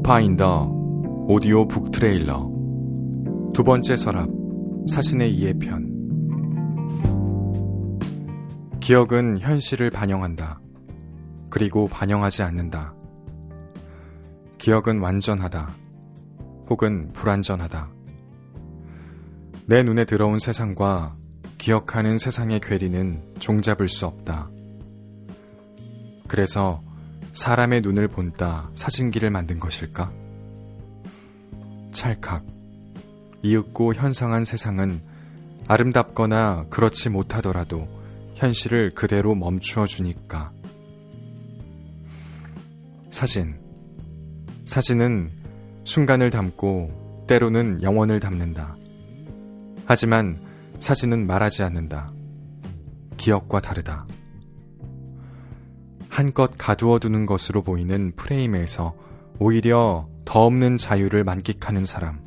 파파인더 오디오 북 트레일러 두 번째 서랍 사신의 이해편. 기억은 현실을 반영한다. 그리고 반영하지 않는다. 기억은 완전하다. 혹은 불완전하다. 내 눈에 들어온 세상과 기억하는 세상의 괴리는 종잡을 수 없다. 그래서 사람의 눈을 본따 사진기를 만든 것일까? 찰칵. 이윽고 현상한 세상은 아름답거나 그렇지 못하더라도 현실을 그대로 멈추어 주니까. 사진은 순간을 담고 때로는 영원을 담는다. 하지만 사진은 말하지 않는다. 기억과 다르다. 한껏 가두어 두는 것으로 보이는 프레임에서 오히려 더 없는 자유를 만끽하는 사람.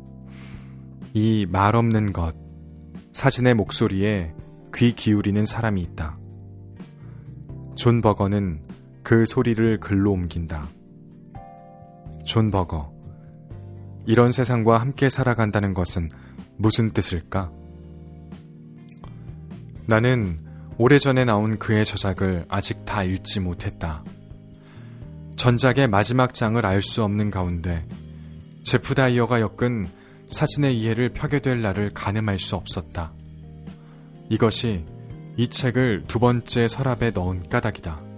이 말 없는 것, 사진의 목소리에 귀 기울이는 사람이 있다. 존 버거는 그 소리를 글로 옮긴다. 존 버거. 이런 세상과 함께 살아간다는 것은 무슨 뜻일까? 나는 오래전에 나온 그의 저작을 아직 다 읽지 못했다. 전작의 마지막 장을 알 수 없는 가운데 제프 다이어가 엮은 사진의 이해를 펴게 될 날을 가늠할 수 없었다. 이것이 이 책을 두 번째 서랍에 넣은 까닭이다.